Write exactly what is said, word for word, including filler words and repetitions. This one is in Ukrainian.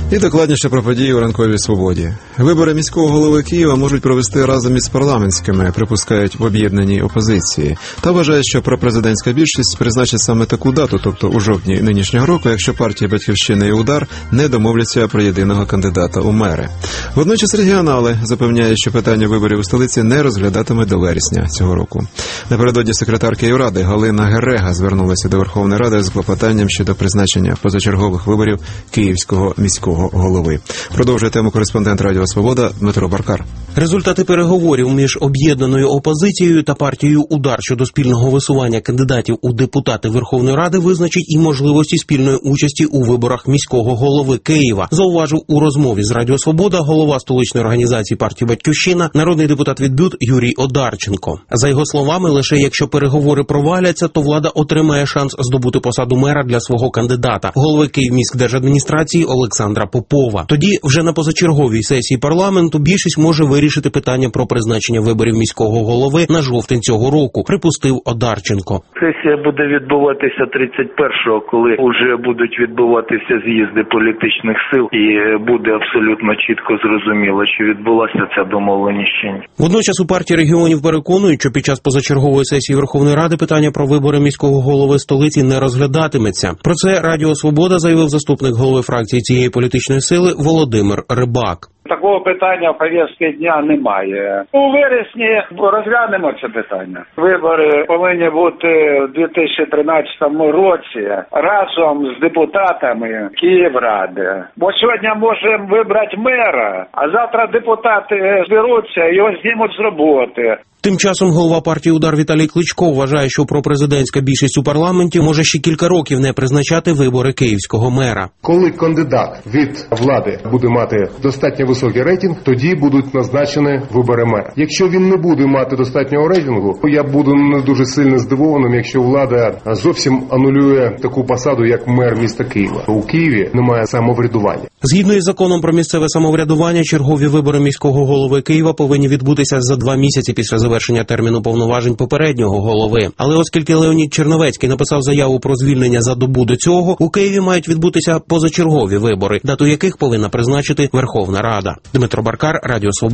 І докладніше про події у ранковій свободі. Вибори міського голови Києва можуть провести разом із парламентськими, припускають в об'єднаній опозиції. Та вважають, що пропрезидентська більшість призначить саме таку дату, тобто у жовтні нинішнього року, якщо партії «Батьківщина» і «Удар» не домовляться про єдиного кандидата у мери. Водночас регіонали запевняють, що питання виборів у столиці не розглядатиме до вересня цього року. Напередодні секретар Київради Галина Герега звернулася до Верховної Ради з клопотанням щодо призначення позачергових виборів Київського міського голови. Продовжує тему кореспондент Радіо Свобода Дмитро Баркар. Результати переговорів між об'єднаною опозицією та партією «Удар» щодо спільного висування кандидатів у депутати Верховної Ради визначить і можливості спільної участі у виборах міського голови Києва, зауважив у розмові з Радіо Свобода голова столичної організації партії «Батьківщина», народний депутат від БЮТ Юрій Одарченко. За його словами, лише якщо переговори проваляться, то влада отримає шанс здобути посаду мера для свого кандидата, голови Київміськдержадміністрації Олександра Попова. Тоді вже на позачерговій сесії парламенту більшість може вирішити питання про призначення виборів міського голови на жовтень цього року, припустив Одарченко. Сесія буде відбуватися тридцять першого, коли вже будуть відбуватися з'їзди політичних сил і буде абсолютно чітко зрозуміло, чи відбулася ця домовленість чи ні. Водночас у партії регіонів переконують, що під час позачергової сесії Верховної Ради питання про вибори міського голови столиці не розглядатиметься. Про це Радіо Свобода заявив заступник голови фракції цієї політичної сили Володимир Рибак. Такого питання в повістці дня немає. У вересні розглянемо це питання. Вибори повинні бути у дві тисячі тринадцятому році разом з депутатами Київради. Бо сьогодні можемо вибрати мера, а завтра депутати зберуться і його знімуть з роботи. Тим часом голова партії «Удар» Віталій Кличко вважає, що пропрезидентська більшість у парламенті може ще кілька років не призначати вибори київського мера. Коли кандидат від влади буде мати достатньо високий рейтинг, тоді будуть назначені вибори мера. Якщо він не буде мати достатнього рейтингу, я буду не дуже сильно здивованим, якщо влада зовсім анулює таку посаду, як мер міста Києва. У Києві немає самоврядування. Згідно із законом про місцеве самоврядування, чергові вибори міського голови Києва повинні відбутися за два місяці після завершення терміну повноважень попереднього голови. Але оскільки Леонід Черновецький написав заяву про звільнення за добу до цього, у Києві мають відбутися позачергові вибори, дату яких повинна призначити Верховна Рада. Дмитро Баркар, Радіо Свобода.